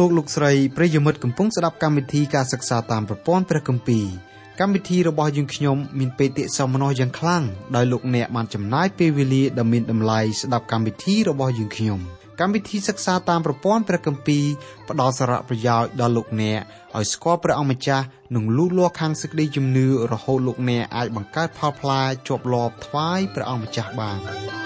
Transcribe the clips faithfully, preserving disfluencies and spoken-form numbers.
លោកលោកស្រីប្រិយមិត្តកំពុងស្ដាប់កម្មវិធីការសិក្សាតាមប្រព័ន្ធព្រះគម្ពីរកម្មវិធីរបស់យើងខ្ញុំមានបេតិសោមនស្សយ៉ាងខ្លាំងដោយលោកអ្នកបានចំណាយពេលវេលាដ៏មានតម្លៃស្ដាប់កម្មវិធីរបស់យើងខ្ញុំកម្មវិធីសិក្សាតាមប្រព័ន្ធព្រះគម្ពីរផ្ដល់សារៈប្រយោជន៍ដល់លោកអ្នកឲ្យស្គាល់ព្រះអង្គម្ចាស់និងលូតលាស់ខាងសេចក្តីជំនឿរហូតលោកអ្នកអាចបង្កើតផលផ្លែជាប់លាប់ថ្វាយព្រះអង្គម្ចាស់បាន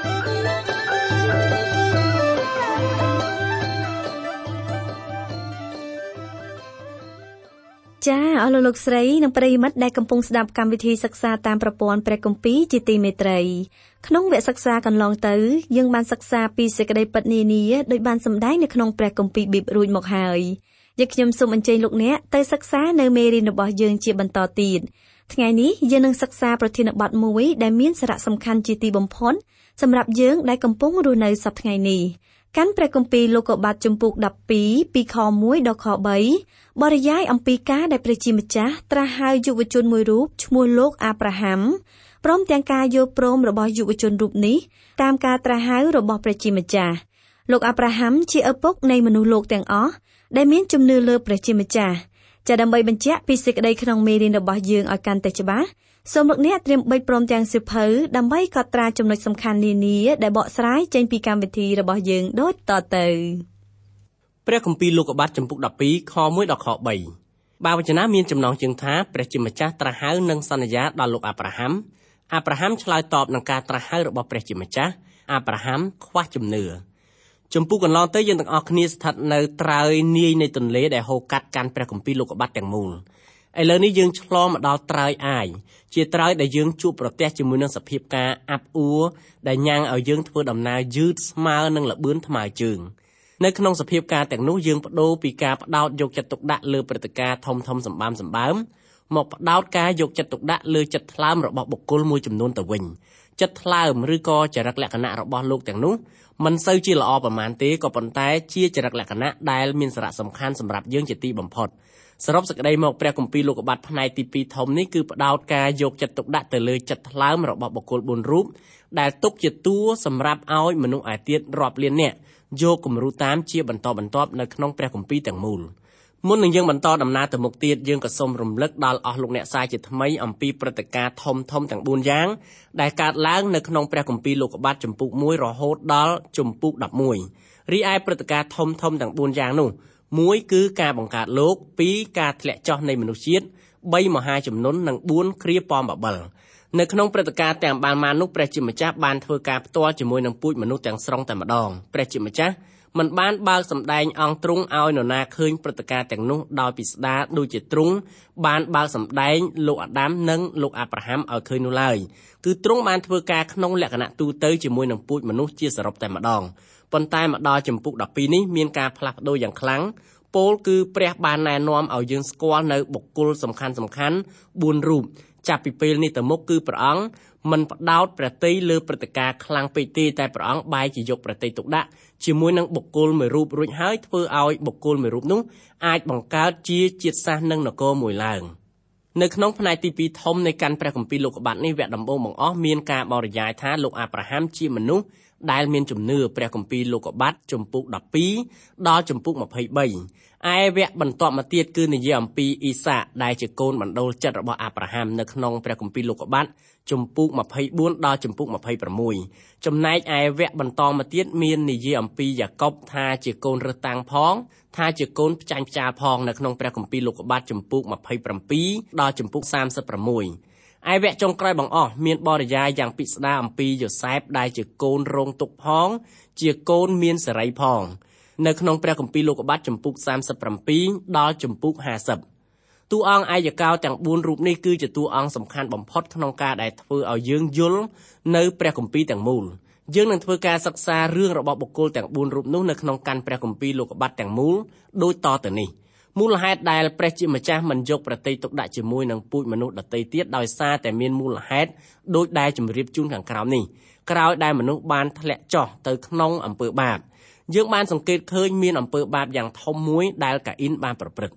ចាអស់លោកលោកស្រីនិងប្រិយមិត្តដែលកំពុងស្ដាប់កម្មវិធីសិក្សាតាមប្រព័ន្ធព្រះគម្ពីរជាទីមេត្រីក្នុងវគ្គសិក្សាកន្លងទៅយើងបានសិក្សាពីសេចក្តីពិតនានាដោយបានសម្ដែងនៅក្នុងព្រះគម្ពីរប៊ីបរួចមកហើយយើងខ្ញុំសូមអញ្ជើញលោកអ្នកទៅសិក្សានៅមេរៀនរបស់យើងជាបន្តទៀតថ្ងៃនេះយើងនឹងសិក្សាប្រធានបទមួយដែលមានសារៈសំខាន់ជាទីបំផុតសម្រាប់យើងដែលកំពុងរស់នៅសប្តាហ៍ថ្ងៃនេះកាន់ព្រះគម្ពីរលោកុបាទជំពូកដប់ពីរពីខមួយដល់ខបីបរិយាយអំពីការដែលព្រះជាម្ចាស់ត្រាស់ហៅយុវជនមួយរូបឈ្មោះលោកអាប់រ៉ាហាំព្រមទាំងការយល់ព្រមរបស់យុវជនរូបនេះតាមការត្រាស់ហៅរបស់ព្រះជាម្ចាស់លោកអាប់រ៉ាហាំជាឪពុកនៃមនុស្សលោកទាំងអស់ដែលមានជំនឿលើព្រះជាម្ចាស់ចាដើម្បីបញ្ជាក់ពីសេចក្តីក្នុងមេរៀនរបស់យើងឲ្យកាន់តែច្បាស់សូមលោកអ្នកត្រៀមបិចព្រមទាំងសៀវភៅដើម្បីកត់ត្រាចំណុចសំខាន់នានាដែលបកស្រាយចេញពីកម្មវិធីរបស់យើងដូចតទៅព្រះគម្ពីរលោកុបាទជំពូកដប់ពីរខមួយដល់ខបីបាវចនាមានចំណងជើងថាព្រះជាម្ចាស់ត្រាស់ហៅនិងសន្យាដល់លោកអាប់រ៉ាហាំអាប់រ៉ាហាំឆ្លើយតបនឹងការត្រាស់ហៅរបស់ព្រះជាម្ចាស់អាប់រ៉ាហាំខ្វះជំនឿជំពូកកន្លងទៅយើងទាំងអស់គ្នាស្ថិតនៅត្រើយនាយនៃទន្លេដែលហូរកាត់កាន់ព្រះគម្ពីរលោកុបាទទាំងមូលឥឡូវនេះយើងឆ្លងមកដល់ត្រើយអាយជាត្រើយដែលយើងជួបប្រទះជាមួយនឹងសភាពការអាប់អួរដែលញ៉ាំងឲ្យយើងធ្វើដំណើរយឺតស្មើនឹងល្បឿនថ្មើរជើងនៅក្នុងសភាពការទាំងនោះយើងបដូរពីការផ្ដោតយកចិត្តទុកដាក់លើព្រឹត្តិការណ៍ធំធំសម្បើមសម្បើមមកផ្ដោតការយកចិត្តទុកដាក់លើចិត្តថ្លើមរបស់បុគ្គលមួយចំនួនទៅវិញចិត្តថ្លើមឬក៏ចរិតលក្ខណៈរបស់លោកទាំងនោះមិនសូវជាល្អប្រមាណទេក៏ប៉ុន្តែជាចរិតលក្ខណៈដែលមានសារៈសំខាន់សម្រាប់យើងជាទីបំផុតសរុបសេចក្តីមកព្រះគម្ពីរលោកុបាទផ្នែកទីពីរធំនេះគឺផ្ដោតការយកចិត្តទុកដាក់ទៅលើចិត្តថ្លើមរបស់បុគ្គលបួនរូបដែលទុកជាតួសម្រាប់ឲ្យមនុស្សឯទៀតរាប់លាននាក់យកគំរូតាមជាបន្តបន្ទាប់នៅក្នុងព្រះគម្ពីរទាំងមូលមុននឹងយើងបន្តដំណើរទៅមុខទៀតយើងក៏សូមរំលឹកដល់អស់លោកអ្នកសាជាថ្មីអំពីព្រឹត្តិការណ៍ធំធំទាំងបួនយ៉ាងដែលកើតឡើងនៅក្នុងព្រះគម្ពីរលោកុបាទជំពូកមួយរហូតដល់ជំពូកដប់មួយរីឯព្រឹត្តិការណ៍ធំធំទាំងបួនយ៉ាងនោះមួយគឺការបង្កើតលោកពីរការធ្លាក់ចុះនៃមនុស្សជាតិបីមហាជំនន់និងបួនគ្រាប៉មបបិលនៅក្នុងព្រឹត្តិការណ៍ទាំងបានមកនោះព្រះជាម្ចាស់បានធ្វើការផ្ទាល់ជាមួយនឹងពូជមនុស្សទាំងស្រុងតែម្ដងព្រះជាម្ចាស់មិនបានបើកសម្ដែងអង្គទ្រង់ឲ្យនរណាឃើញព្រឹត្តិការណ៍ទាំងនោះដោយពិស្ដារដូចជាទ្រង់បានបើកសម្ដែងលោកអាដាមនិងលោកអាប់រ៉ាហាំឲ្យឃើញនោះឡើយគឺទ្រង់បានធ្វើការក្នុងលក្ខណៈទូទៅជាមួយនឹងពូជមនុស្សជាសរុបតែម្ដងប៉ុន្តែមកដល់ជំពូកដប់ពីរនេះមានការផ្លាស់ប្ដូរយ៉ាងខ្លាំងពោលគឺព្រះបានណែនាំឲ្យយើងស្គាល់នៅបុគ្គលសំខាន់សំខាន់បួនរូបចាប់ពីពេលនេះទៅមុខគឺព្រះអង្គមិនផ្ដោតព្រះទ័យលើព្រឹត្តិការណ៍ខ្លាំងពេកទេតែព្រះអង្គបែរជាយកព្រះទ័យទុកដាក់ជាមួយនឹងបុគ្គលមួយរូបរួចហើយធ្វើឲ្យបុគ្គលមួយរូបនោះអាចបង្កើតជាជាតិសាសន៍និងនគរមួយឡើងនៅក្នុងផ្នែកទីពីរធំនៃកាន់ព្រះគម្ពីរលោកុបាទនេះវគ្គដំបូងបង្អស់មានការបរិយាយថាលោកអាប់រ៉ាហាំជាមនុស្សដែលមានជំនឿព្រះគម្ពីរលោកុបាទជំពូកដប់ពីរដល់ជំពូកម្ភៃបីឯវគ្គបន្ទាប់មកទៀតគឺនិយាយអំពីអ៊ីសាកដែលជាកូនបណ្ដូលចិត្តរបស់អាប់រ៉ាហាំនៅក្នុងព្រះគម្ពីរលោកុបាទជំពូកម្ភៃបួនដល់ជំពូកម្ភៃប្រាំមួយចំណែកឯវគ្គបន្តមកទៀតមាននិយាយអំពីយ៉ាកុបថាជាកូនរើសតាំងផងថាជាកូនផ្ចាញ់ផ្ចាលផងនៅក្នុងព្រះគម្ពីរលោកុបាទជំពូកម្ភៃប្រាំពីរដល់ជំពូកសាមសិបប្រាំមួយឯវគ្គចុងក្រោយបង្អស់មានបរិយាយយ៉ាងពិស្ដារអំពីយ៉ូសែបដែលជាកូនរងទុក្ខផងជាកូនមានសេរីផងនៅក្នុងព្រះគម្ពីរលោកុបាទជំពូកសាមសិបប្រាំពីរដល់ជំពូកហាសិបតួអង្គអាយកោទាំងបួនរូបនេះគឺជាតួអង្គសំខាន់បំផុតក្នុងការដែលធ្វើឲ្យយើងយល់នៅព្រះគម្ពីរទាំងមូលយើងនឹងធ្វើការសិក្សារឿងរបស់បុគ្គលទាំងបួនរូបនោះនៅក្នុងកាន់ព្រះគម្ពីរលោកុបាទទាំងមូលដូចតទៅនេះមូលហេតុដែលព្រះជាម្ចាស់មិនយកប្រតិទុកដាក់ជាមួយនឹងពូជមនុស្សដទៃទៀតដោយសារតែមានមូលហេតុដូចដែលជម្រាបជូនខាងក្រោមនេះក្រោយដែលមនុស្សបានធ្លាក់ចុះទៅក្នុងអំពើបាបយើងបានសង្កេតឃើញមានអំពើបាបយ៉ាងធំមួយដែលកាអ៊ីនបានប្រព្រឹត្ត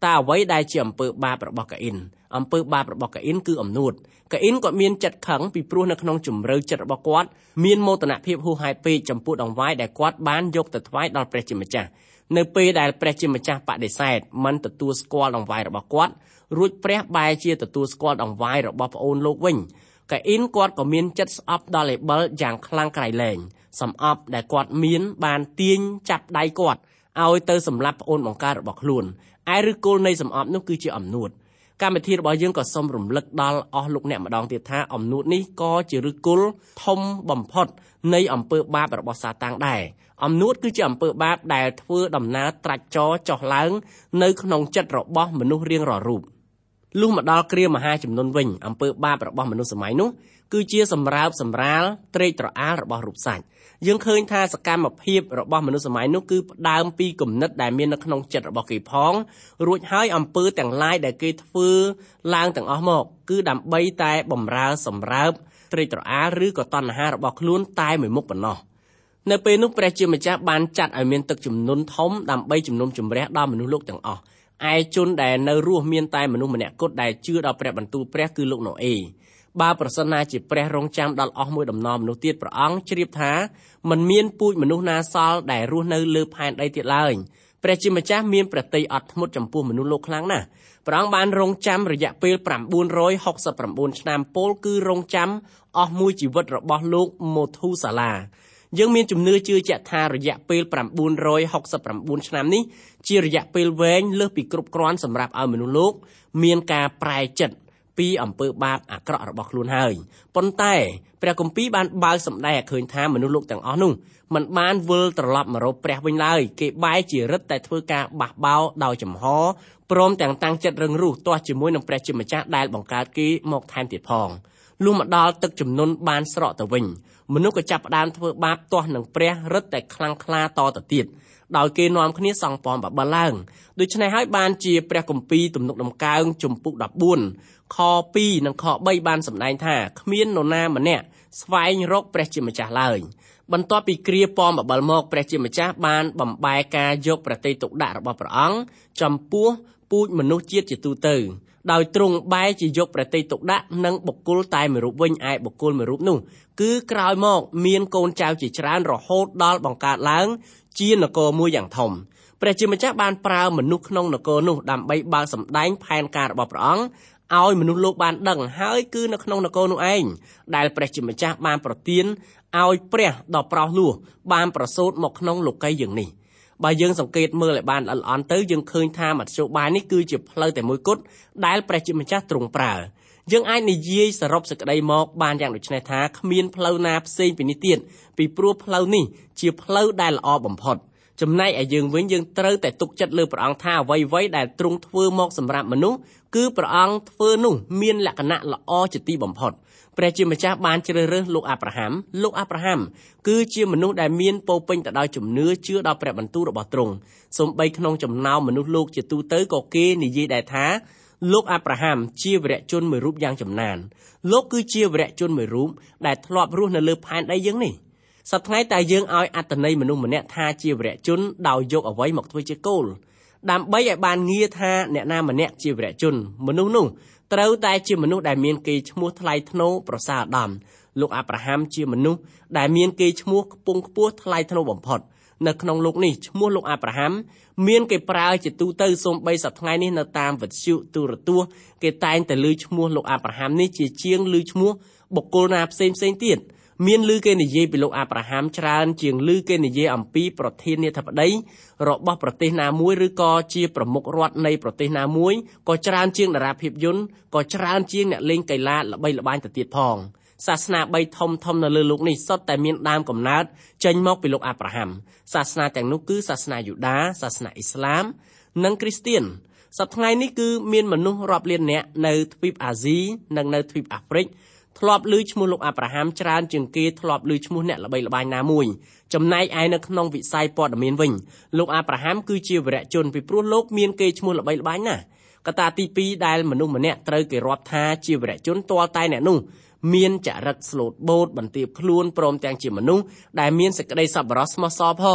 តើអ្វីដែលជាអំពើបាបរបស់កាអ៊ីនអំពើបាបរបស់កាអ៊ីនគឺអំនួតកាអ៊ីនគាត់មានចិត្តខឹងពីព្រោះនៅក្នុងជំរឿចិត្តរបស់គាត់មានមោទនភាពហួសហេតុពេកចំពោះដង្វាយដែលគាត់បានយកទៅថ្វាយដល់ព្រះជាម្ចាស់នៅពេលដែលព្រះជាម្ចាស់បដិសេធមិនទទួលស្គាល់ដង្វាយរបស់គាត់រួចព្រះបែរជាទទួលស្គាល់ដង្វាយរបស់ប្អូនលោកវិញកាអ៊ីនគាត់ក៏មានចិត្តស្អប់ដល់ឯបិលយ៉ាងខ្លាំងក្រៃលែងសំអប់ដែលគាត់មានបានទាញចាប់ដៃគាត់ឲ្យទៅសម្លាប់ប្អូនបង្កើតរបស់ខ្លួនឯឫសគល់នៃសំអប់នោះគឺជាអំនួតកម្មវិធីរបស់យើងក៏សូមរំលឹកដល់អស់លោកអ្នកម្ដងទៀតថាអំនួតនេះក៏ជាឫសគល់ធំបំផុតនៃអំពើបាបរបស់សាតាំងដែរអំនួតគឺជាអំពើបាបដែលធ្វើដំណើរត្រាច់ចរចុះឡើងនៅក្នុងចិត្តរបស់មនុស្សរៀងរាល់រូបលុះមកដល់គ្រាមហាជំនន់វិញអំពើបាបរបស់មនុស្សសម័យនោះគឺជាសម្រើបសម្រាលត្រេកត្រអាលរបស់រូបសាច់យើងឃើញថាសកម្មភាពរបស់មនុស្សសម័យនោះគឺផ្ដើមពីគំនិតដែលមាននៅក្នុងចិត្តរបស់គេផងរួចហើយអំពើទាំងឡាយដែលគេធ្វើឡើងទាំងអស់មកគឺដើម្បីតែបំរើសម្រើបត្រេកត្រអាលឬក៏តណ្ហារបស់ខ្លួនតែមួយមុខប៉ុណ្ណោះនៅពេលនោះព្រះជាម្ចាស់បានចាត់ឲ្យមានទឹកជំនន់ធំដើម្បីជំនុំជម្រះដល់មនុស្សលោកទាំងអស់ឯជនដែលនៅរស់មានតែមនុស្សម្នាក់គត់ដែលជឿដល់ព្រះបន្ទូលព្រះគឺលោកណូអេបើប្រសិនណាជាព្រះរងចាំដល់អស់មួយដំណរមនុស្សទៀតព្រះអង្គជ្រាបថាមិនមានពូជមនុស្សណាសល់ដែលរស់នៅលើផែនដីទៀតឡើយព្រះជាម្ចាស់មានព្រះទ័យអត់ធ្មត់ចំពោះមនុស្សលោកខ្លាំងណាស់ព្រះអង្គបានរងចាំរយៈពេល៩រយហុកសិបប្រាំបួនឆ្នាំពោលគឺរងចាំអស់មួយជីវិតរបស់លោកម៉ូធូសាឡាយើងមានជំនឿជឿជាក់ថារយៈពេល៩រយហុកសិបប្រាំបួនឆ្នាំនេះជារយៈពេលវែងលើសពីគ្រប់គ្រាន់សម្រាប់ឲ្យមនុស្សលោកមានការប្រែចិត្តពីអំពើបាបអាក្រក់របស់ខ្លួនហើយប៉ុន្តែព្រះគម្ពីរបានបើកសម្ដែងឲ្យឃើញថាមនុស្សលោកទាំងអស់នោះមិនបានវិលត្រឡប់មករកព្រះវិញឡើយគេបែរជារឹតតែធ្វើការបះបោរដោយចំហព្រមទាំងតាំងចិត្តរឹងរូសទាស់ជាមួយនឹងព្រះជាម្ចាស់ដែលបង្កើតគេមកថែមទៀតផងលុះមកដល់ទឹកជំនន់បានស្រកទៅវិញមនុស្សក៏ចាប់ផ្ដើមធ្វើបាបទាស់នឹងព្រះរឹតតែខ្លាំងក្លាតទៅទៀតដោយគេនាំគ្នាសង់ប៉មបបិលឡើងដូច្នេះហើយបានជាព្រះគម្ពីរទំនុកដំកើងជំពូកដប់បួនខពីរនិងខបីបានសម្ដែងថាគ្មាននរណាម្នាក់ស្វែងរកព្រះជាម្ចាស់ឡើយបន្ទាប់ពីគ្រាប៉មបបិលមកព្រះជាម្ចាស់បានបំបែកការយកប្រតិទុកដាក់របស់ព្រះអង្គចំពោះពូជមនុស្សជាតិជាទូទៅដោយទ្រង់បែរជាយកប្រតិទុកដាក់នឹងបុគ្គលតែមួយរូបវិញឯបុគ្គលមួយរូបនោះគឺក្រោយមកមានកូនចៅជាច្រើនរហូតដល់បង្កើតឡើងជានគរមួយយ៉ាងធំព្រះជាម្ចាស់បានប្រើមនុស្សក្នុងនគរនោះដើម្បីបើកសម្ដែងផែនការរបស់ព្រះអង្គឲ្យមនុស្សលោកបានដឹងហើយគឺនៅក្នុងនគរនោះឯងដែលព្រះជាម្ចាស់បានប្រទានឲ្យព្រះដ៏ប្រោសលោះបានប្រសូតមកក្នុងលោកីយ៍យើងនេះបើយើងសង្កេតមើលឲ្យបានល្អិតល្អន់ទៅយើងឃើញថាមធ្យោបាយនេះគឺជាផ្លូវតែមួយគត់ដែលព្រះជាម្ចាស់ទ្រង់ប្រើយើងអាចនិយាយសរុបសេចក្តីមកបានយ៉ាងដូចនេះថាគ្មានផ្លូវណាផ្សេងពីនេះទៀតពីព្រោះផ្លូវនេះជាផ្លូវដែលល្អបំផុតចំណែកឯយើងវិញយើងត្រូវតែទុកចិត្តលើព្រះអង្គថាអ្វីៗដែលទ្រង់ធ្វើមកសម្រាប់មនុស្សគឺព្រះអង្គធ្វើនោះមានលក្ខណៈល្អជាទីបំផុតព្រះជាម្ចាស់បានជ្រើសរើសលោកអាប់រ៉ាហាំលោកអាប់រ៉ាហាំគឺជាមនុស្សដែលមានពោរពេញទៅដោយជំនឿជឿដល់ព្រះបន្ទូលរបស់ទ្រង់សូម្បីក្នុងចំណោមមនុស្សលោកជាទូទៅក៏គេនិយាយដែរថាលោកអាប់រ៉ាហាំជាវីរៈជនមួយរូបយ៉ាងចំណានលោកគឺជាវីរៈជនមួយរូបដែលធ្លាប់រស់នៅលើផែនដីយើងនេះសប្តាហ៍ថ្ងៃតែយើងឲ្យអត្តន័យមនុស្សម្នាក់ថាជាវីរៈជនដោយយកអ្វីមកធ្វើជាគោលដើម្បីឲ្យបានងារថាអ្នកណាម្នាក់ជាវីរៈជនមនុស្សនោះត្រូវតែជាមនុស្សដែលមានកេរ្តិ៍ឈ្មោះថ្លៃថ្នូរប្រសើរឧត្តមលោកអាប់រ៉ាហាំជាមនុស្សដែលមានកេរ្តិ៍ឈ្មោះខ្ពង់ខ្ពស់ថ្លៃថ្នូរបំផុតនៅក្នុងលោកនេះឈ្មោះលោកអាប់រ៉ាហាំមានគេប្រើជាទូទៅសូម្បីសប្តាហ៍ថ្ងៃនេះនៅតាមវិទ្យុទូរទស្សន៍គេតែងតែលើឈ្មោះលោកអាប់រ៉ាហាំនេះជាជាងលើឈ្មោះបុគ្គលណាផ្សេងផ្សេងទៀតមានឮគេនិយាយពីលោកអាប់រ៉ាហាំច្រើនជាងឮគេនិយាយអំពីប្រធានាធិបតីរបស់ប្រទេសណាមួយឬក៏ជាប្រមុខរដ្ឋនៃប្រទេសណាមួយក៏ច្រើនជាងតារាភាពយន្តក៏ច្រើនជាងអ្នកលេងកីឡាល្បីល្បាញទៅទៀតផងសាសនាបីធំធំនៅលើលោកនេះសុទ្ធតែមានដើមកំណើតចេញមកពីលោកអាប់រ៉ាហាំសាសនាទាំងនោះគឺសាសនាយូដាសាសនាអ៊ីស្លាមនិងគ្រីស្ទានសប្តាហ៍ថ្ងៃនេះគឺមានមនុស្សរាប់លាននាក់នៅទ្វីបអាស៊ីនិងនៅទ្វីបអាហ្វ្រិកធ្លាប់ឮឈ្មោះលោកអាប់រ៉ាហាំច្រើនជាងគេធ្លាប់ឮឈ្មោះអ្នកល្បីល្បាញណាមួយចំណែកឯនៅក្នុងវិស័យព័ត៌មានវិញលោកអាប់រ៉ាហាំគឺជាវីរៈជនពីព្រោះលោកមានកេរ្តិ៍ឈ្មោះល្បីល្បាញណាស់កត្តាទីពីរដែលមនុស្សម្នាក់ត្រូវគេរាប់ថាជាវីរៈជនទាល់តែអ្នកនោះមានចរិតស្លូតបូតបន្ទាបខ្លួនព្រមទាំងជាមនុស្សដែលមានសេចក្តីសប្បុរសស្មោះសរផង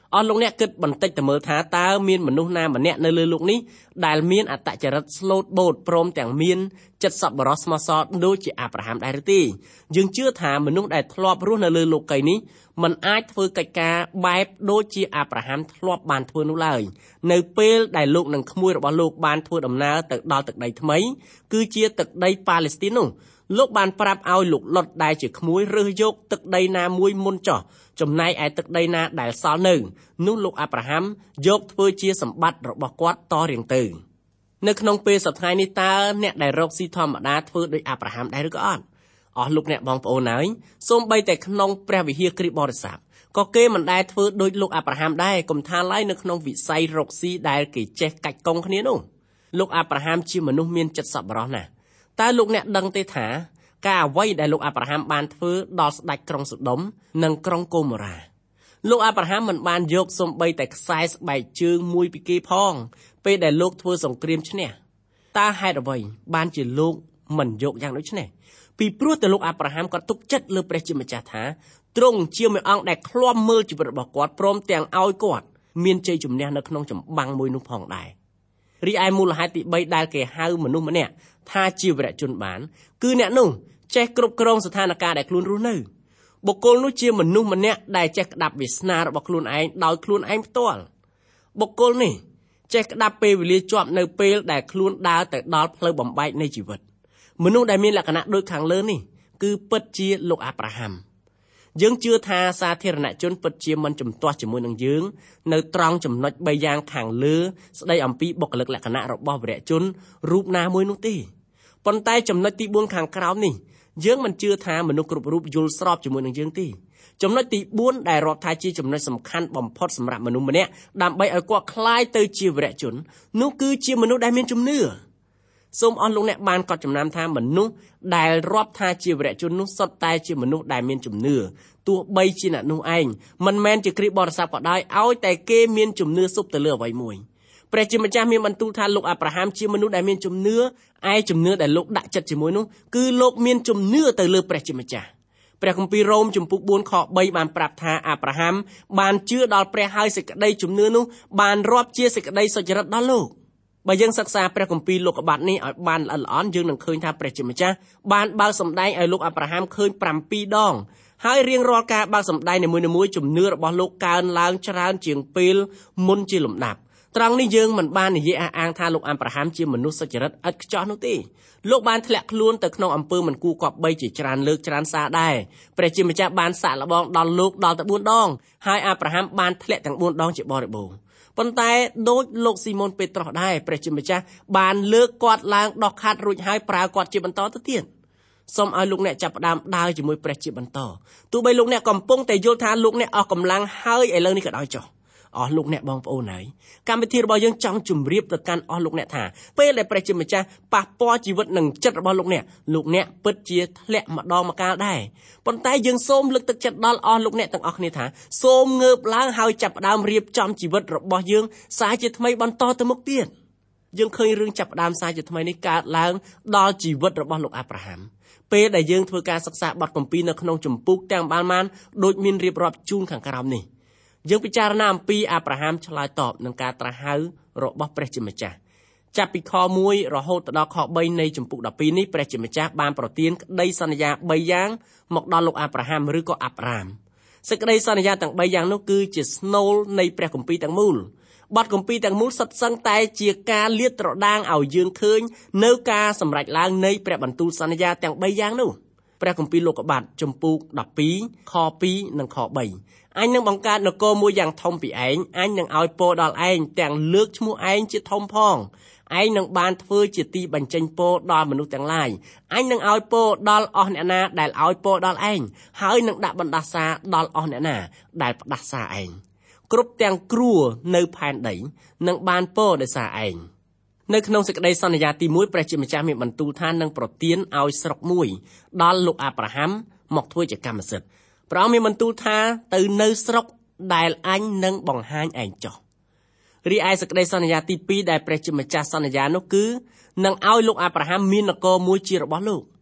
អស់លោកអ្នកគិតបន្តិចទៅមើលថាតើមានមនុស្សណាម្នាក់នៅលើលោកនេះដែលមានអត្តចរិតស្លូតបូតព្រមទាំងមានចិត្តសប្បុរសស្មោះសរដូចជាអាប់រ៉ាហាំដែរឬទេយើងជឿថាមនុស្សដែលធ្លាប់រស់នៅលើលោកីនេះមិនអាចធ្វើកិច្ចការបែបដូចជាអាប់រ៉ាហាំធ្លាប់បានធ្វើនោះឡើយនៅពេលដែលលោកនិងក្មួយរបស់លោកបានធ្វើដំណើរទៅដល់ទឹកដីថ្មីគឺជាទឹកដីប៉ាឡេស្ទីននោះលោកបានប្រាប់ឲ្យលោកលុតដែលជាក្មួយរើសយកទឹកដីណាមួយមុនចោះចំណែកឯទឹកដីណាដែលសល់នៅនោះលោកអាប់រ៉ាហាំយកធ្វើជាសម្បត្តិរបស់គាត់តរៀងទៅនៅក្នុងពេលសប្តាហ៍នេះតើអ្នកដែលរកស៊ីធម្មតាធ្វើដោយអាប់រ៉ាហាំដែរឬក៏អត់អស់លោកអ្នកបងប្អូនហើយសូម្បីតែក្នុងព្រះវិហារគ្រីស្ទបរិស័ទក៏គេមិនដែលធ្វើដូចលោកអាប់រ៉ាហាំដែរកុំថាឡើយនៅក្នុងវិស័យរកស៊ីដែលគេចេះកាច់កងគ្នានោះលោកអាប់រ៉ាហាំជាមនុស្សមានចិត្តសប្បុរសណាស់តើលោកអ្នកដឹងទេថាការអ្វីដែលលោកអាប់រ៉ាហាំបានធ្វើដល់ស្ដេចក្រុងសូដុំនិងក្រុងកូម៉ូរ៉ាលោកអាប់រ៉ាហាំមិនបានយកសូម្បីតែខ្សែស្បែកជើងមួយពីគេផងពេលដែលលោកធ្វើសង្គ្រាមឈ្នះតើហេតុអ្វីបានជាលោកមិនយកយ៉ាងដូចនេះពីព្រោះតែលោកអាប់រ៉ាហាំគាត់ទុកចិត្តលើព្រះជាម្ចាស់ថាទ្រង់ជាមួយអង្គដែលឃ្លាំមើលជីវិតរបស់គាត់ព្រមទាំងឲ្យគាត់មានជ័យជំនះនៅក្នុងចម្បាំងមួយនោះផងដែររីឯមូលហេតុទីបីដែលគេហៅមនុស្សម្នាក់ថាជាវីរជនបានគឺអ្នកនោះចេះគ្រប់គ្រងស្ថានភាពដែលខ្លួនរស់នៅបុគ្គលនោះជាមនុស្សម្នាក់ដែលចេះក្តាប់វាសនារបស់ខ្លួនឯងដោយខ្លួនឯងផ្ទាល់បុគ្គលនេះចេះក្តាប់ពេលវេលាជាប់នៅពេលដែលខ្លួនដើរទៅដល់ផ្លូវបំបែកនៃជីវិតមនុស្សដែលមានលក្ខណៈដូចខាងលើនេះគឺពិតជាលោកអាប់រ៉ាហាំយើងជឿថាសាធារណជនពិតជាមិនជំទាស់ជាមួយនឹងយើងនៅត្រង់ចំណុចបីយ៉ាងខាងលើស្ដីអំពីបុគ្គលិកលក្ខណៈរបស់វីរជនរូបណាមួយនោះទេប៉ុន្តែចំណុចទីបួនខាងក្រោមនេះយើងមិនជឿថាមនុស្សគ្រប់រូបយល់ស្របជាមួយនឹងយើងទេចំណុចទីបួនដែលរាប់ថាជាចំណុចសំខាន់បំផុតសម្រាប់មនុស្សម្នាក់ដើម្បីឲ្យគាត់ក្លាយទៅជាវីរជននោះគឺជាមនុស្សដែលមានជំនឿសូមអស់លោកអ្នកបានកត់ចំណាំថាមនុស្សដែលរាប់ថាជាវីរជននោះសុទ្ធតែជាមនុស្សដែលមានជំនឿទោះបីជាអ្នកនោះឯងមិនមែនជាគ្រីស្ទបរិស័ទក៏ដោយឲ្យតែគេមានជំនឿសុបទៅលើអ្វីមួយព្រះជាម្ចាស់មានបន្ទូលថាលោកអាប់រ៉ាហាំជាមនុស្សដែលមានជំនឿឯជំនឿដែលលោកដាក់ចិត្តជាមួយនោះគឺលោកមានជំនឿទៅលើព្រះជាម្ចាស់ព្រះគម្ពីររ៉ូមជំពូកបួនខបីបានប្រាប់ថាអាប់រ៉ាហាំបានជឿដល់ព្រះហើយសេចក្តីជំនឿនោះបានរាប់ជាសេចក្តីសុចរិតដល់លោកបើយើងសិក្សាព្រះគម្ពីរលោកុបាទនេះឲ្យបានល្អិតល្អន់យើងនឹងឃើញថាព្រះជាម្ចាស់បានបើកសម្ដែងឲ្យលោកអាប់រ៉ាហាំឃើញប្រាំពីរដងហើយរៀងរាល់ការបើកសម្ដែងនីមួយៗជំនឿរបស់លោកកើនឡើងច្រើនជាងពេលមុនជាលំដាប់ត្រង់នេះយើងមិនបាននិយាយអះអាងថាលោកអាប់រ៉ាហាំជាមនុស្សសុចរិតឥតខ្ចោះនោះទេលោកបានធ្លាក់ខ្លួនទៅក្នុងអំពើមិនគួរគប្បីជាច្រើនលើកច្រើនសារដែរព្រះជាម្ចាស់បានសាកល្បងដល់លោកដល់ទៅបួនដងហើយអាប់រ៉ាហាំបានធ្លាក់ទាំងបួនដងជាបរិបូរណ៍ប៉ុន្តែដូចលោកស៊ីម៉ុនពេត្រុសដែរព្រះជាម្ចាស់បានលើកគាត់ឡើងដោះខាត់រួចហើយប្រើគាត់ជាបន្តទៅទៀតសូមឲ្យលោកអ្នកចាប់ផ្ដើមដើរជាមួយព្រះជាបន្តទោះបីលោកអ្នកកំពុងតែយល់ថាលោកអ្នកអស់កម្លាំងហើយឥឡូវនេះក៏ដោយចុះអស់លោកអ្នកបងប្អូនហើយកម្មវិធីរបស់យើងចង់ជម្រាបទៅកាន់អស់លោកអ្នកថាពេលដែលព្រះជាម្ចាស់ប៉ះពាល់ជីវិតនិងចិត្តរបស់លោកអ្នកលោកអ្នកពិតជាធ្លាក់ម្ដងម្កាលដែរប៉ុន្តែយើងសូមលើកទឹកចិត្តដល់អស់លោកអ្នកទាំងអស់គ្នាថាសូមងើបឡើងហើយចាប់ផ្ដើមរៀបចំជីវិតរបស់យើងសារជាថ្មីបន្តទៅមុខទៀតយើងឃើញរឿងចាប់ផ្ដើមសារជាថ្មីនេះកើតឡើងដល់ជីវិតរបស់លោកអាប់រ៉ាហាំពេលដែលយើងធ្វើការសិក្សាបទគម្ពីរនៅក្នុងជំពូកទាំងបានបានដូចមានរៀបរាប់ជូនខាងក្រោមនេះយើងពិចារណាអំពីអាប់រ៉ាហាំឆ្លើយតបនឹងការត្រាស់ហៅរបស់ព្រះជាម្ចាស់ចាប់ពីខមួយរហូតដល់ខបីនៃជំពូកដប់ពីរនេះព្រះជាម្ចាស់បានប្រទានក្តីសន្យាបីយ៉ាងមកដល់លោកអាប់រ៉ាហាំឬក៏អាប់រ៉ាមសេចក្តីសន្យាទាំងបីយ៉ាងនោះគឺជាស្នូលនៃព្រះគម្ពីរទាំងមូលបទគម្ពីរទាំងមូលសុទ្ធសឹងតែជាការលាតត្រដាងឲ្យយើងឃើញនៅការសម្រេចឡើងនៃព្រះបន្ទូលសន្យាទាំងបីយ៉ាងនោះព្រះគម្ពីរលោកុបាទជំពូកដប់ពីរខពីរនិងខបីអញនឹងបង្កើតនគរមួយយ៉ាងធំពីឯងអញនឹងឲ្យពរដល់ឯងទាំងលើកឈ្មោះឯងជាធំផងឯងនឹងបានធ្វើជាទីបញ្ចេញពរដល់មនុស្សទាំងឡាយអញនឹងឲ្យពរដល់អស់អ្នកណាដែលឲ្យពរដល់ឯងហើយនឹងដាក់បណ្ដាសាដល់អស់អ្នកណាដែលផ្ដាសាឯងគ្រប់ទាំងគ្រួនៅផែនដីនឹងបានពរដោយសារឯងនៅក្នុងសេចក្តីសន្យាទីមួយព្រះជាម្ចាស់មានបន្ទូលថានឹងប្រទានឲ្យស្រុកមួយដល់លោកអាប់រ៉ាហាំមកធ្វើជាកម្មសិទ្ធិព្រះអង្គមានបន្ទូលថាទៅនៅស្រុកដែលអញនឹងបង្ហាញឯងចុះរីឯសេចក្តីសន្យាទីពីរដែលព្រះជាម្ចាស់សន្យានោះគឺនឹងឲ្យលោកអាប់រ៉ាហាំមាននគរមួយជារបស់លោក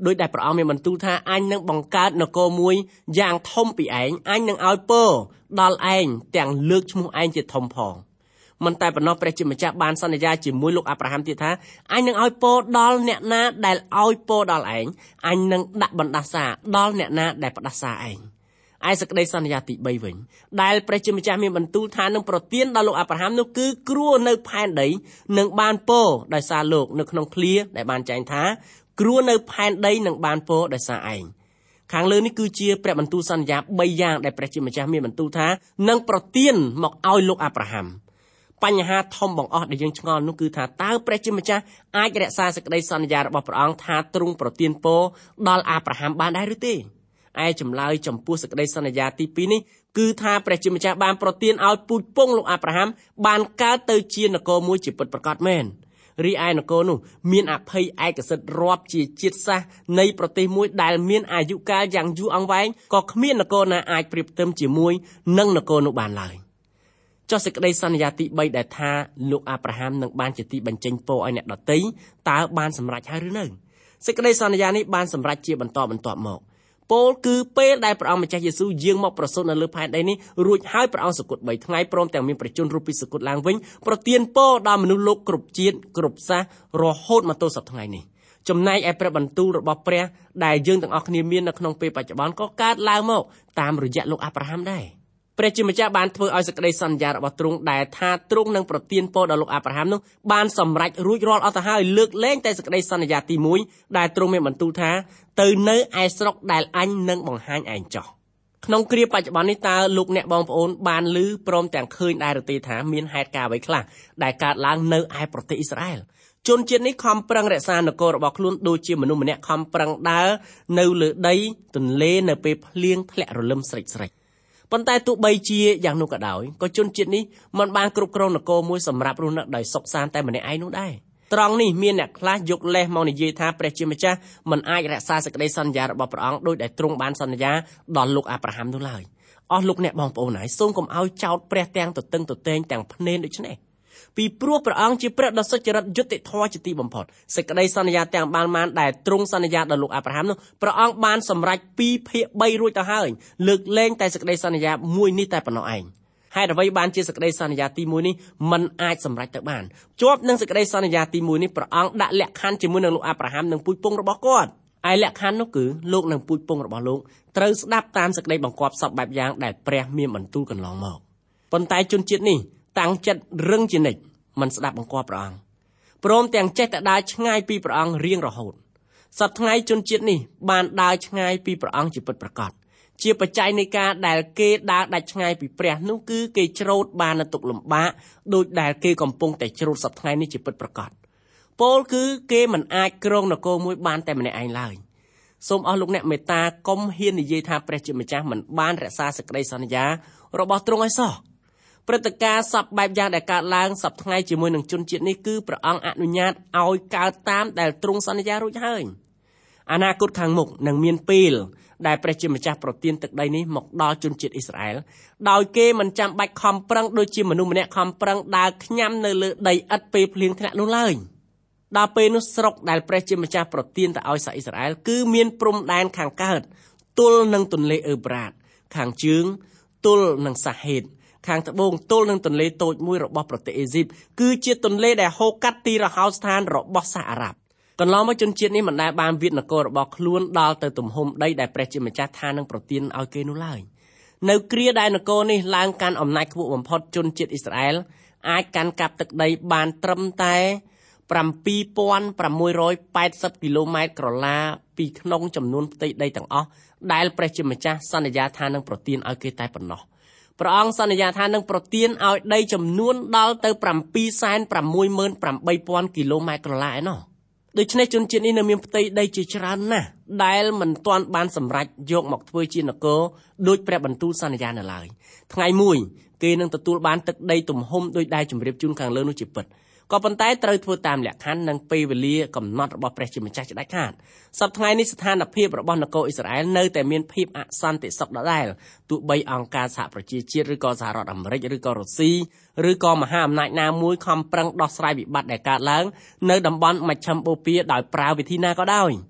ដោយដែលព្រះអង្គមានបន្ទូលថាអញនឹងបង្កើតនគរមួយយ៉ាងធំពីឯងអញនឹងឲ្យពរដល់ឯងទាំងលើកឈ្មោះឯងជាធំផងមិនតែប៉ុណ្ណោះព្រះជាម្ចាស់បានសន្យាជាមួយលោកអាប់រ៉ាហាំទៀតថាអញនឹងឲ្យពរដល់អ្នកណាដែលឲ្យពរដល់ឯងអញនឹងដាក់បណ្ដាសាដល់អ្នកណាដែលផ្ដាសាឯងឯសេចក្តីសន្យាទីបីវិញដែលព្រះជាម្ចាស់មានបន្ទូលថានឹងប្រទានដល់លោកអាប់រ៉ាហាំនោះគឺគ្រួនៅផែនដីនឹងបានពរដោយសារលោកនៅក្នុងឃ្លាដែលបានចែងថាគ្រួនៅផែនដីនឹងបានពរដោយសារឯងខាងលើនេះគឺជាព្រះបន្ទូលសន្យាបីយ៉ាងដែលព្រះជាម្ចាស់មានបន្ទូលថានឹងប្រទានមកឲ្យលោកអាប់រ៉ាហាំបញ្ហាធំបង្អស់ដែលយើងឆ្ងល់នោះគឺថាតើព្រះជាម្ចាស់អាចរក្សាសេចក្តីសន្យារបស់ព្រះអង្គថាទ្រង់ប្រទានពរដល់អាប់រ៉ាហាំបានដែរឬទេឯចម្លើយចំពោះសេចក្តីសន្យាទីពីរនេះគឺថាព្រះជាម្ចាស់បានប្រទានឲ្យពូជពង្សលោកអាប់រ៉ាហាំបានកើតទៅជានគរមួយជាពិតប្រាកដមែនរីឯនគរនោះមានអភ័យឯកសិទ្ធិរាប់ជាជាតិសាសន៍នៃប្រទេសមួយដែលមានអាយុកាលយ៉ាងយូរអង្វែងក៏គ្មាននគរណាអាចប្រៀបផ្ទឹមជាមួយនឹងនគរនោះបានឡើយចុះសេចក្តីសន្យាទីបីដែលថាលោកអាប់រ៉ាហាំនឹងបានជាទីបញ្ចេញពរឲ្យអ្នកដទៃតើបានសម្រេចហើយឬនៅសេចក្តីសន្យានេះបានសម្រេចជាបន្តបន្ទាប់មកពោលគឺពេលដែលព្រះអង្គម្ចាស់យេស៊ូវយាងមកប្រសូតនៅលើផែនដីនេះរួចហើយព្រះអង្គសគត់បីថ្ងៃព្រមទាំងមានព្រះជន្មរូបពីសគត់ឡើងវិញប្រទានពរដល់មនុស្សលោកគ្រប់ជាតិគ្រប់សាសន៍រហូតមកទល់សព្វថ្ងៃនេះចំណែកឯព្រះបន្ទូលរបស់ព្រះដែលយើងទាំងអស់គ្នាមាននៅក្នុងពេលបច្ចុប្បន្នក៏កើតឡើងមកតាមរយៈលោកអាប់រ៉ាហាំដែរព្រះជាម្ចាស់បានធ្វើឲ្យសេចក្តីសន្យារបស់ទ្រង់ដែលថាទ្រង់នឹងប្រទានពរដល់លោកអាប់រ៉ាហាំនោះបានសម្រេចរួចរាល់អស់ទៅហើយលើកលែងតែសេចក្តីសន្យាទីមួយដែលទ្រង់មានបន្ទូលថាទៅនៅឯស្រុកដែលអញនឹងបង្ហាញឯងចោះក្នុងគ្រាបច្ចុប្បន្ននេះតើលោកអ្នកបងប្អូនបានឮព្រមទាំងឃើញដែរឬទេថាមានហេតុការណ៍អ្វីខ្លះដែលកើតឡើងនៅឯប្រទេសអ៊ីស្រាអែលជនជាតិនេះខំប្រឹងរក្សានគររបស់ខ្លួនដូចជាមនុស្សម្នាក់ខំប្រឹងដើរនៅលើដីទន្លេនៅពេលភ្លៀងធ្លាក់រលឹមស្រិចស្រិចប៉ុន្តែទោះបីជាយ៉ាងនោះក៏ដោយក៏ជនជាតិនេះមិនបានគ្រប់គ្រងនគរមួយសម្រាប់រស់នៅដោយសុខសាន្តតែម្នាក់ឯងនោះដែរត្រង់នេះមានអ្នកខ្លះយកលេសមកនិយាយថាព្រះជាម្ចាស់មិនអាចរក្សាសេចក្តីសន្យារបស់ព្រះអង្គដោយដែលទ្រង់បានសន្យាដល់លោកអាប់រ៉ាហាំនោះឡើយអស់លោកអ្នកបងប្អូនហើយសូមកុំឲ្យចោទព្រះទាំងទទឹងទតែងទាំងភ្នែនដូចនេះពីព្រោះព្រះអង្គជាព្រះដ៏សុចរិតយុត្តិធម៌ជាទីបំផុតសេចក្តីសន្យាទាំងបានបានដែលទ្រង់សន្យាដល់លោកអាប់រ៉ាហាំនោះព្រះអង្គបានសម្រេចពីរភាគបីរួចទៅហើយលើកលែងតែសេចក្តីសន្យាមួយនេះតែប៉ុណ្ណោះឯងហេតុអ្វីបានជាសេចក្តីសន្យាទីមួយនេះមិនអាចសម្រេចទៅបានជាប់នឹងសេចក្តីសន្យាទីមួយនេះព្រះអង្គដាក់លក្ខខណ្ឌជាមួយនឹងលោកអាប់រ៉ាហាំនិងពូជពង្សរបស់គាត់ឯលក្ខខណ្ឌនោះគឺលោកនិងពូជពង្សរបស់លោកត្រូវស្ដាប់តាមសេចក្តីបង្គាប់សពបែបយ៉ាងដែលព្រះមានបន្ទូលកន្លងមកប៉ុន្តែជនជាតិនេះតាំងចិត្តរឹងជានិច្ចមិនស្ដាប់បង្គាប់ព្រះអង្គព្រមទាំងចេះតែដើរឆ្ងាយពីព្រះអង្គរៀងរហូតសប្តាហ៍ថ្ងៃជនជាតិនេះបានដើរឆ្ងាយពីព្រះអង្គជាពិតប្រាកដជាបច្ច័យនៃការដែលគេដើរដាច់ឆ្ងាយពីព្រះនោះគឺគេច្រូតបាននៅទុក្ខលំបាកដោយដែលគេកំពុងតែច្រូតសប្តាហ៍ថ្ងៃនេះជាពិតប្រាកដពោលគឺគេមិនអាចគ្រងនគរមួយបានតែម្នាក់ឯងឡើយសូមអស់លោកអ្នកមេត្តាកុំហ៊ាននិយាយថាព្រះជាម្ចាស់មិនបានរក្សាសេចក្តីសន្យារបស់ទ្រង់ឲ្យសោះព្រឹត្តិការណ៍សពបែបយ៉ាងដែលកើតឡើងសប្តាហ៍ថ្ងៃជាមួយនឹងជនជាតិនេះគឺព្រះអង្គអនុញ្ញាតឲ្យកើតតាមដែលទ្រង់សន្យារួចហើយអនាគតខាងមុខនឹងមានពេលដែលព្រះជាម្ចាស់ប្រទានទឹកដីនេះមកដល់ជនជាតិអ៊ីស្រាអែលដោយគេមិនចាំបាច់ខំប្រឹងដូចជាមនុស្សម្នាក់ខំប្រឹងដើរខ្ញាំនៅលើដីឥដ្ឋពេលភ្លៀងធ្លាក់នោះឡើយដល់ពេលនោះស្រុកដែលព្រះជាម្ចាស់ប្រទានទៅឲ្យសាសអ៊ីស្រាអែលគឺមានព្រំដែនខាងកើតទល់នឹងទន្លេអឺប្រាតខាងជើងទល់នឹងសាហេតខាងត្បូងទល់នឹងទន្លេតូចមួយរបស់ប្រទេសអេស៊ីបគឺជាទន្លេដែលហូរកាត់ទីរហោស្ថានរបស់សាសអារ៉ាប់កន្លងមកជនជាតិនេះមិនដែលបានវាតនគររបស់ខ្លួនដល់ទៅទំហំដីដែលព្រះជាម្ចាស់ថានឹងប្រទានឲ្យគេនោះឡើយនៅគ្រាដែលនគរនេះឡើងកាន់អំណាចខ្ពស់បំផុតជនជាតិអ៊ីស្រាអែលអាចកាន់កាប់ទឹកដីបានត្រឹមតែbảy nghìn sáu trăm tám mươiគីឡូម៉ែត្រក្រឡាពីក្នុងចំនួនផ្ទៃដីទាំងអស់ដែលព្រះជាម្ចាស់សន្យាថានឹងប្រទានឲ្យគេតែប៉ុណ្ណោះព្រះអង្គសន្យាថានឹងប្រទានឲ្យដីចំនួនដល់ទៅbảy trăm sáu mươi tám nghìnគីឡូម៉ែត្រក្រឡាឯណោះដូច្នេះជនជាតិនេះនៅមានផ្ទៃដីជាច្រើនណាស់ដែលមិនទាន់បានសម្រេចយកមកធ្វើជានគរដោយព្រះបន្ទូលសន្យានៅឡើយថ្ងៃមួយគេនឹងទទួលបានទឹកដីទំហំដោយដែលជម្រាបជូនខាងលើនោះជាពិតក៏ប៉ុន្តែត្រូវធ្វើតាមលក្ខខណ្ឌនិងពេលវេលាកំណត់របស់ព្រះជាម្ចាស់ជាដាច់ខាតសប្តាហ៍ថ្ងៃនេះស្ថានភាពរបស់នគរអ៊ីស្រាអែលនៅតែមានភាពអសន្តិសុខដដែលទោះបីអង្គការសហប្រជាជាតិឬក៏សហរដ្ឋអាមេរិកឬក៏រុស្ស៊ីឬក៏មហាអំណាចណាមួយខំប្រឹងដោះស្រាយវិបត្តិដែលកើតឡើងនៅតំបន់មជ្ឈិមបូព៌ាដោយប្រើវិធីណាក៏ដោយ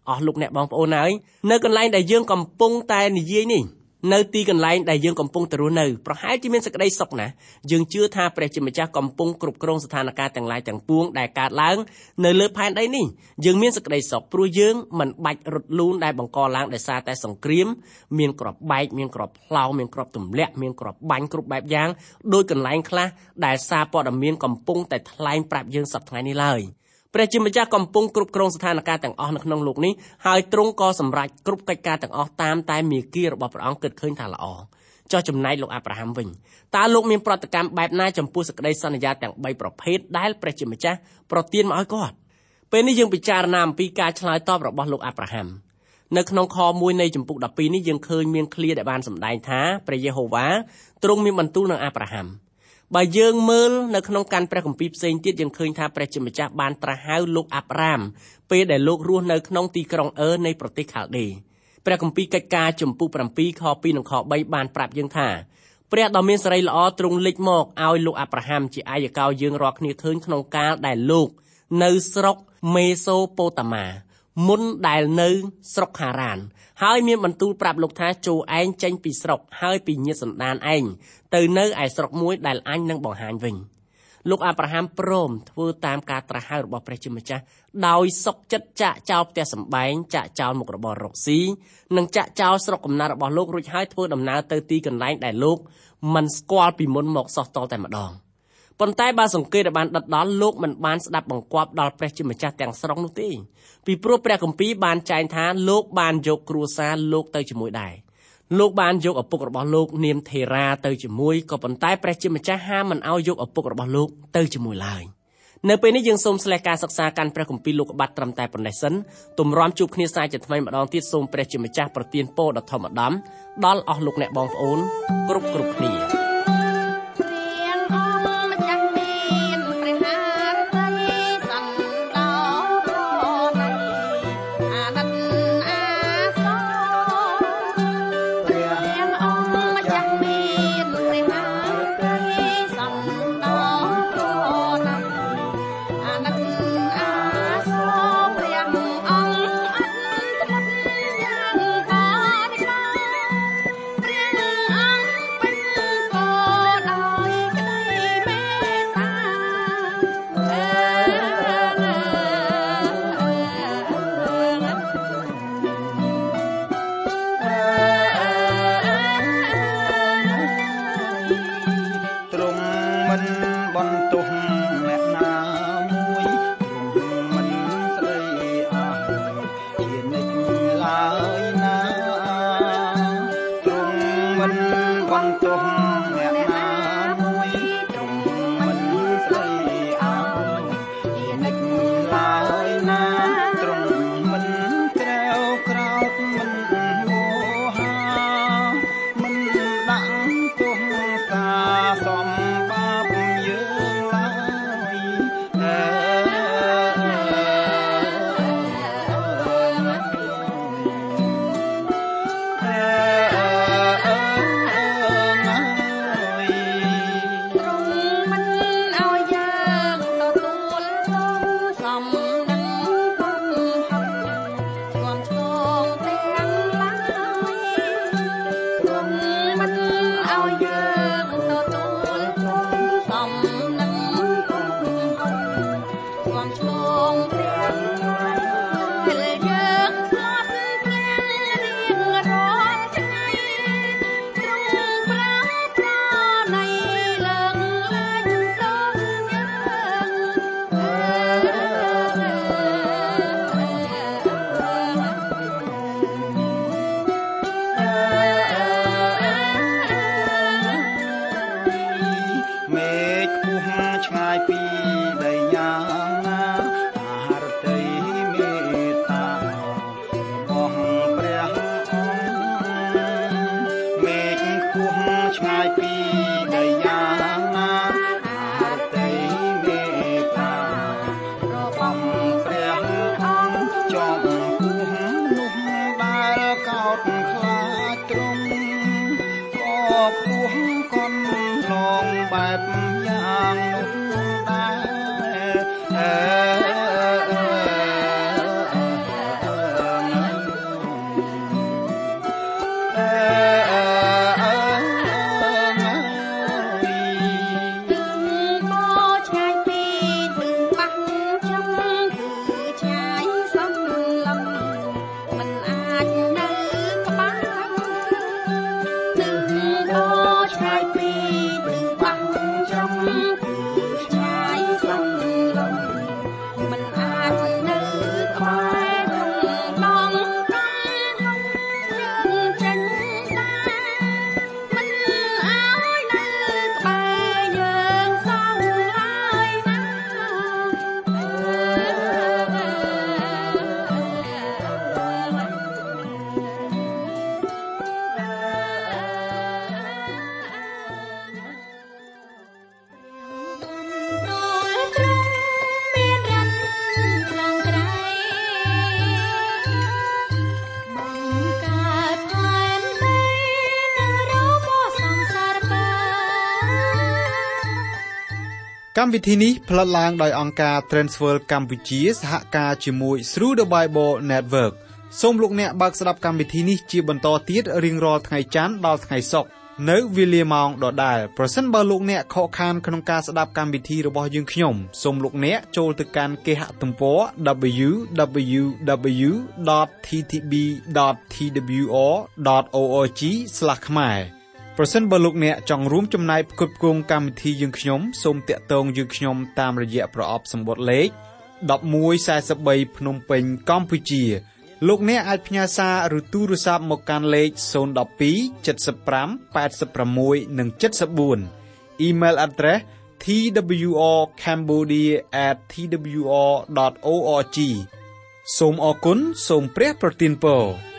អស់លោកអ្នកបងប្អូនហើយនៅកន្លែងដែលយើងកំពុងតែនិយាយនេះនៅទីកន្លែងដែលយើងកំពុងទៅរស់នៅប្រហែលជាមានសេចក្តីសុខណាស់យើងជឿថាព្រះជាម្ចាស់កំពុងគ្រប់គ្រងស្ថានភាពទាំងឡាយទាំងពួងដែលកើតឡើងនៅលើផែនដីនេះយើងមានសេចក្តីសុខព្រោះយើងមិនបាច់រត់លូនដែលបង្កឡើងដោយសារតែសង្គ្រាមមានគ្រាប់បែកមានគ្រាប់ផ្លោមានគ្រាប់ទម្លាក់មានគ្រាប់បាញ់គ្រប់បែបយ៉ាងដោយកន្លែងខ្លះដែលសារព័ត៌មានកំពុងតែថ្លែងប្រាប់យើងសប្តាហ៍នេះឡើយព្រះជាម្ចាស់កំពុងគ្រប់គ្រងស្ថានភាពទាំងអស់នៅក្នុងលោកនេះហើយទ្រង់ក៏សម្រេចគ្រប់កិច្ចការទាំងអស់តាមតែមាគ៌ារបស់ព្រះអង្គគិតឃើញថាល្អចុះចំណែកលោកអាប់រ៉ាហាំវិញតើលោកមានប្រតិកម្មបែបណាចំពោះសេចក្តីសន្យាទាំងបីប្រភេទដែលព្រះជាម្ចាស់ប្រទានមកឲ្យគាត់ពេលនេះយើងពិចារណាអំពីការឆ្លើយតបរបស់លោកអាប់រ៉ាហាំនៅក្នុងខមួយនៃជំពូកដប់ពីរនេះយើងឃើញមានឃ្លាដែលបានសម្ដែងថាព្រះយេហូវ៉ាទ្រង់មានបន្ទូលនឹងអាប់រ៉ាហាំបើយើងមើលនៅក្នុងកាន់ព្រះគម្ពីរផ្សេងទៀតយើងឃើញថាព្រះជាម្ចាស់បានត្រាស់ហៅលោកអាប់រ៉ាមពេលដែលលោករស់នៅក្នុងទីក្រុងអឺនៃប្រទេសខាល់ដេព្រះគម្ពីរកិច្ចការជំពូក7ខ2និងខ3បានប្រាប់យើងថាព្រះដ៏មានសេរីល្អទ្រង់លេចមកឲ្យលោកអាប់រ៉ាហាំជាអាយកោយើងរាល់គ្នាឃើញក្នុងកាលដែលលោកនៅស្រុកមេសូប៉ូតាម៉ាមុនដែលនៅស្រុកហារ៉ានហើយមានបន្ទូលប្រាប់លោកថាចូលឯងចេញពីស្រុកហើយពីញាតិសន្តានឯងទៅនៅឯស្រុកមួយដែលអញនឹងបង្ហាញវិញលោកអាប់រ៉ាហាំព្រមធ្វើតាមការត្រាស់ហៅរបស់ព្រះជាម្ចាស់ដោយសុខចិត្តចាក់ចោលផ្ទះសម្បែងចាក់ចោលមុខរបររកស៊ីនិងចាក់ចោលស្រុកកំណើតរបស់លោករួចហើយធ្វើដំណើរទៅទីកន្លែងដែលលោកមិនស្គាល់ពីមុនមកសោះតតែម្ដងប៉ុន្តែបើសង្កេតឲ្យបានដិតដល់លោកមិនបានស្ដាប់បង្គាប់ដល់ព្រះជាម្ចាស់ទាំងស្រុងនោះទេពីព្រោះព្រះគម្ពីរបានចែងថាលោកបានយកគ្រួសារលោកទៅជាមួយដែរលោកបានយកឪពុករបស់លោកនាមថេរ៉ាទៅជាមួយក៏ប៉ុន្តែព្រះជាម្ចាស់ហាមមិនឲ្យយកឪពុករបស់លោកទៅជាមួយឡើយនៅពេលនេះយើងសូមស្លេះការសិក្សាកាន់ព្រះគម្ពីរលោកុបាទត្រឹមតែប៉ុណ្ណេះសិនទម្រាំជួបគ្នាសាជាថ្មីម្ដងទៀតសូមព្រះជាម្ចាស់ប្រទានពរដ៏ធម្មតាដល់អស់លោកអ្នកបងប្អូនគ្រប់គ្រប់គ្នាអកម្មវិធីនេះផលិតឡើងដោយអង្គការ Transworld កម្ពុជាសហការជាមួយ Through the Bible Network សូមលោកអ្នកបើកស្ដាប់កម្មវិធីនេះជាបន្តទៀតរៀងរាល់ថ្ងៃច័ន្ទដល់ថ្ងៃសុក្រនៅវេលាម៉ោងដដែលប្រសិនបើលោកអ្នកខកខានក្នុងការស្ដាប់កម្មវិធីរបស់យើងខ្ញុំសូមលោកអ្នកចូលទៅកាន់គេហទំព័រ double-u double-u double-u ដត t t b ដត t w r ដត org ស្លាស ខ្មែរប្រសិនបើលោកអ្នកចង់រួមចំណែកផ្គត់ផ្គង់កម្មវិធីយើងខ្ញុំសូមតាក់ទងយើងខ្ញុំតាមរយៈប្រអប់សម្បត្តិលេខmột một bốn baភ្នំពេញកម្ពុជាលោកអ្នកអាចផ្ញើសារឬទូរស័ព្ទមកកាន់លេខศูนย์ หนึ่ง สอง เจ็ด ห้า แปด หก និង เจ็ด สี่ Email address t w r cambodia at t w r dot org សូមអរគុណសូមព្រះប្រទានពរ